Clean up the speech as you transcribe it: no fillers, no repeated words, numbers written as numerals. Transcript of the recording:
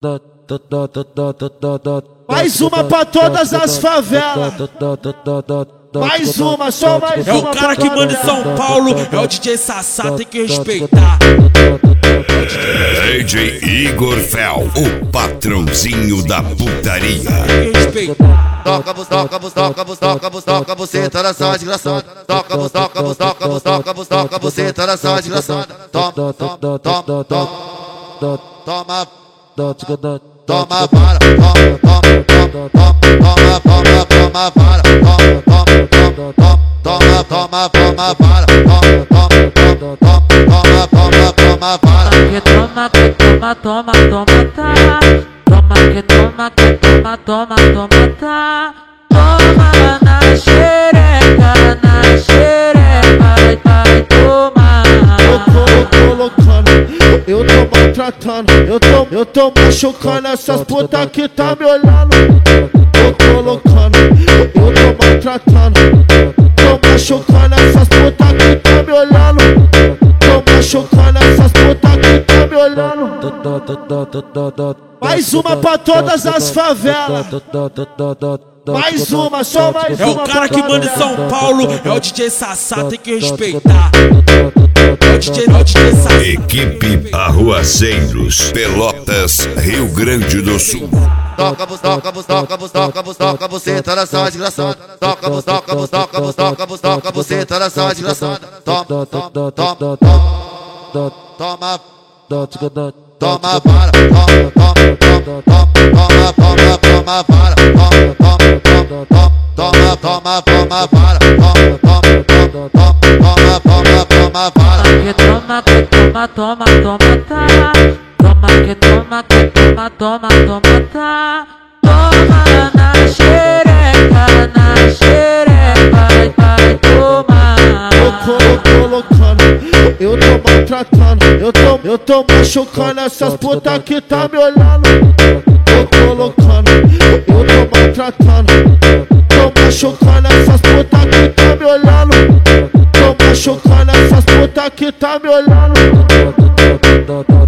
Mais uma pra todas as favelas. Mais uma, só mais uma. É o cara que manda em São Paulo, é o DJ Sassá, tem que respeitar. DJ Igor Fel, o patrãozinho da putaria. Tem que respeitar. Toca, buceta nessa desgraçada. Toca, buceta nessa desgraçada. Toma vara, Toma na xereca, vai tomar. Eu tô colocando, eu tô maltratando, eu tô machucando essas putas que tá me olhando. Tô colocando, eu tô maltratando, tô machucando essas putas que tá me olhando. Tô machucando essas putas que tá me olhando. Mais uma pra todas as favelas. Mais uma, só mais uma. É o cara que manda em São Paulo, é o DJ Sassá, tem que respeitar. É o DJ Sassá. Equipe Arruaceiros, Pelotas, Rio Grande do Sul. toca, buceta nessa desgraçada. Toca, buceta nessa desgraçada. Toma vara, Toma na xereca, vai tomar. Eu tô colocando, eu tô maltratando, eu tô machucando essas putas que tá me olhando. Tô colocando, eu tô maltratando, tô machucando essas putas que tá me olhando. Tô machucando essas putas que tá me olhando.